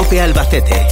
COPE Albacete.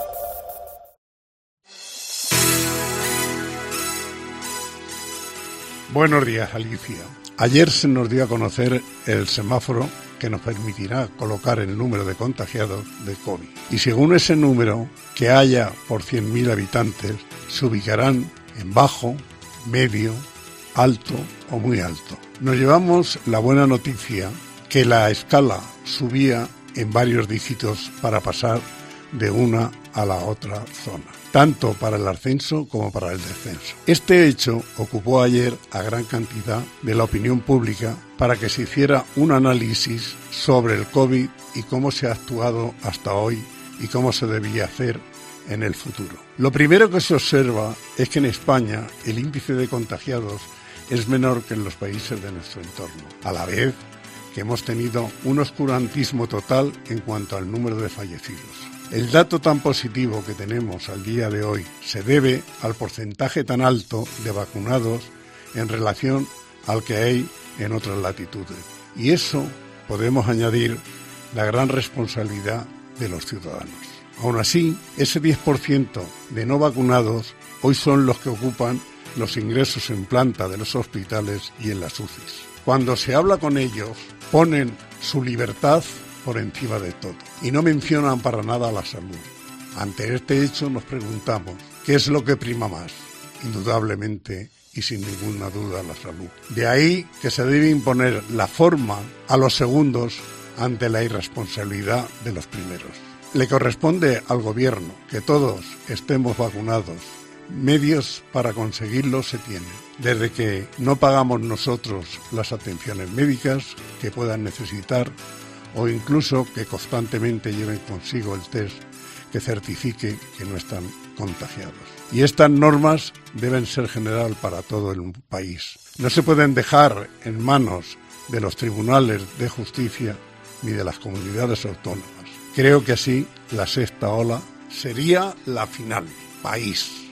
Buenos días, Alicia. Ayer se nos dio a conocer el semáforo que nos permitirá colocar el número de contagiados de COVID. Y según ese número que haya por 100.000 habitantes, se ubicarán en bajo, medio, alto o muy alto. Nos llevamos la buena noticia que la escala subía en varios dígitos para pasar de una a la otra zona, tanto para el ascenso como para el descenso. Este hecho ocupó ayer a gran cantidad de la opinión pública para que se hiciera un análisis sobre el COVID y cómo se ha actuado hasta hoy y cómo se debía hacer en el futuro. Lo primero que se observa es que en España el índice de contagiados es menor que en los países de nuestro entorno, a la vez que hemos tenido un oscurantismo total en cuanto al número de fallecidos. El dato tan positivo que tenemos al día de hoy se debe al porcentaje tan alto de vacunados en relación al que hay en otras latitudes. Y eso podemos añadir la gran responsabilidad de los ciudadanos. Aún así, ese 10% de no vacunados hoy son los que ocupan los ingresos en planta de los hospitales y en las UCIs. Cuando se habla con ellos, ponen su libertad por encima de todo y no mencionan para nada la salud. Ante este hecho nos preguntamos, ¿qué es lo que prima más? Indudablemente y sin ninguna duda la salud. De ahí que se debe imponer la forma a los segundos ante la irresponsabilidad de los primeros. Le corresponde al gobierno que todos estemos vacunados. Medios para conseguirlo se tienen. Desde que no pagamos nosotros las atenciones médicas que puedan necesitar o incluso que constantemente lleven consigo el test que certifique que no están contagiados. Y estas normas deben ser general para todo el país. No se pueden dejar en manos de los tribunales de justicia ni de las comunidades autónomas. Creo que así la sexta ola sería la final. País.